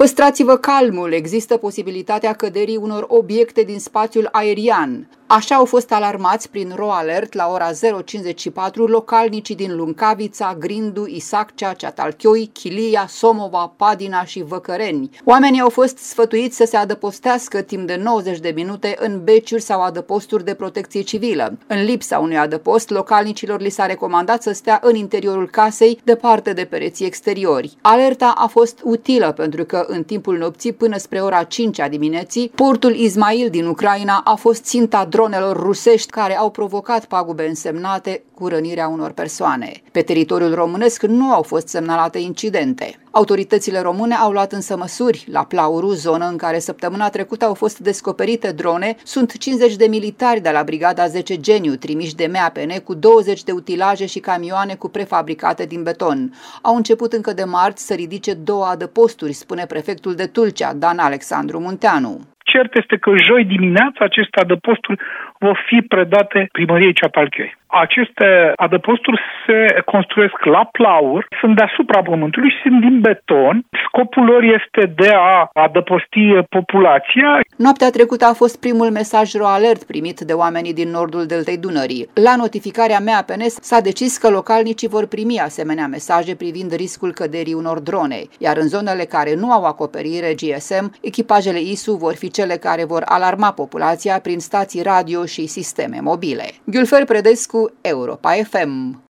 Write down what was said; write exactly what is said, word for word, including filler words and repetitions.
Păstrați-vă calmul, există posibilitatea căderii unor obiecte din spațiul aerian. Așa au fost alarmați prin ro alert la ora zero cincizeci și patru localnicii din Luncavița, Grindu, Isaccea, Ceatalchioi, Chilia, Somova, Padina și Văcăreni. Oamenii au fost sfătuiți să se adăpostească timp de nouăzeci de minute în beciuri sau adăposturi de protecție civilă. În lipsa unui adăpost, localnicilor li s-a recomandat să stea în interiorul casei, departe de pereții exteriori. Alerta a fost utilă pentru că în timpul nopții până spre ora cinci a dimineții, portul Izmail din Ucraina a fost ținta dronelor rusești care au provocat pagube însemnate cu rănirea unor persoane. Pe teritoriul românesc nu au fost semnalate incidente. Autoritățile române au luat însă măsuri. La Plauru, zonă în care săptămâna trecută au fost descoperite drone, sunt cincizeci de militari de la Brigada zece Geniu, trimiși de M A P N cu douăzeci de utilaje și camioane cu prefabricate din beton. Au început încă de marți să ridice două adăposturi, spune prefectul de Tulcea, Dan Alexandru Munteanu. Cert este că joi dimineața aceste adăposturi vor fi predate primăriei Ceatalchioi. Aceste adăposturi se construiesc la Plaur, sunt deasupra pământului și sunt din beton. Scopul lor este de a adăposti populația. Noaptea trecută a fost primul mesaj ro alert primit de oamenii din nordul deltei Dunării. La notificarea M A P N s-a decis că localnicii vor primi asemenea mesaje privind riscul căderii unor drone, iar în zonele care nu au acoperire G S M, echipajele I S U vor fi cele care vor alarma populația prin stații radio și sisteme mobile. Gülfer Predescu, Europa F M.